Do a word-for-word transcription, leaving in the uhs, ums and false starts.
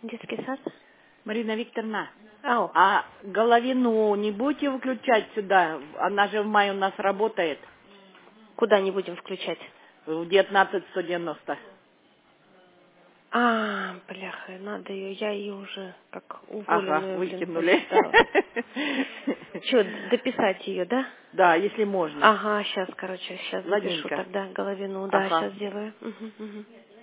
Детский сад? Марина Викторовна, Ау. а Головину не будете выключать сюда? Она же в мае у нас работает. Куда не будем включать? В девятнадцать сто девяносто. А, бляха, надо ее, я ее уже как Ага, уволенную, блин, выкинули. посчитала. Че, дописать ее, да? Да, если можно. Ага, сейчас, короче, сейчас запишу Ладненько. тогда Головину, да, Ага. сейчас сделаю. Угу, угу.